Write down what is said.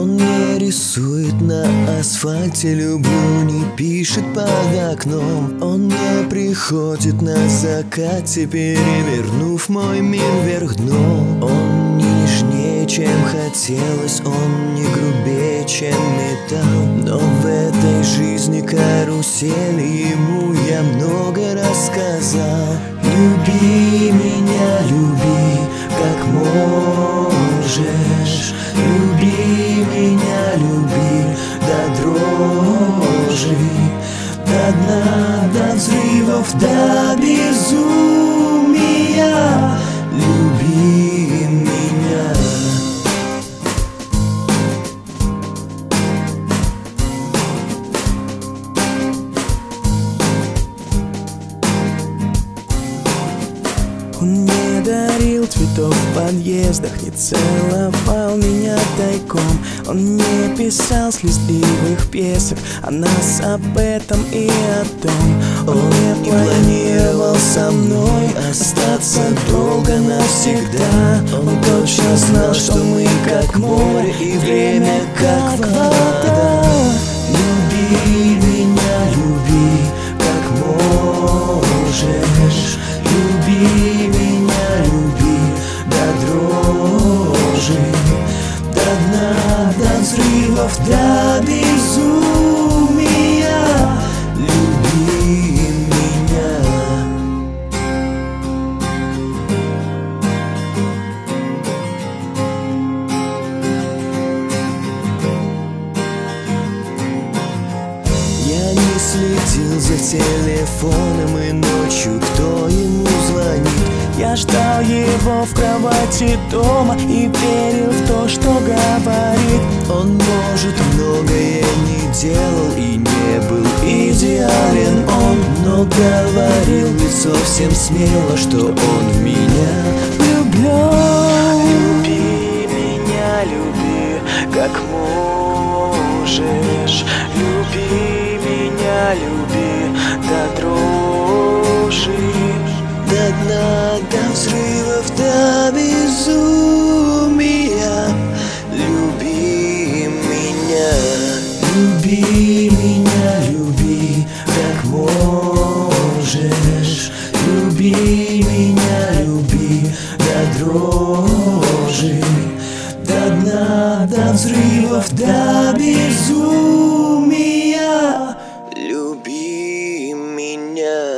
Он не рисует на асфальте любовь, не пишет под окном. Он не приходит на закате, перевернув мой мир вверх дном. Он не нежнее, чем хотелось, он не грубее, чем металл. Но в этой жизни карусели ему я много рассказал. Люби меня, люби, как можешь. Люби меня, люби до дрожи, до дна, до взрывов, до безумия. Люби меня. Он не дарил цветов в подъездах, не целовал меня тайком. Он не писал слезливых песен о нас, об этом и о том. Он не планировал со мной остаться долго навсегда. Он точно знал, что мы как море и время как вода. Люби меня, люби, как можешь. Люби меня, люби до дрожи, до дна, до взрывов, до безумия. Люби меня. Я не следил за телефоном и ночью, кто ему звонит. Я ждал его в кровати дома и верил в то, что говорит. Он, может, многое не делал и не был идеален он, но говорил ведь совсем смело, что он в меня влюблен. Люби меня, люби, как можешь. Люби меня, люби до дрожи, до дна, до взрывов, до безумия. Люби меня. Люби меня, люби, как можешь. Люби меня, люби до дрожи, до дна, до взрывов, до безумия. Люби меня.